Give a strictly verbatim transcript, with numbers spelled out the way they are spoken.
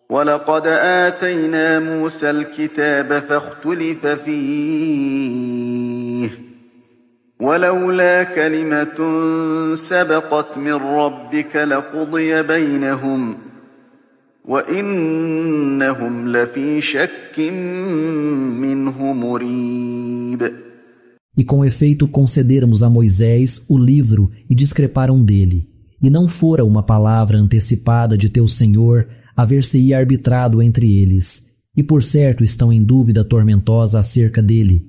وَلَقَدْ آتَيْنَا مُوسَى الْكِتَابَ فَاخْتُلِفَ فِيهِ وَلَوْلَا كَلِمَةٌ سَبَقَتْ مِنْ رَبِّكَ لَقُضِيَ بَيْنَهُمْ وَإِنَّهُمْ لَفِي شَكٍّ مِّنْهُ مُرِيبٍ. E com efeito concederamos a Moisés o livro e discreparam dele, e não fora uma palavra antecipada de teu Senhor haver-se-ia arbitrado entre eles, e por certo estão em dúvida tormentosa acerca dele.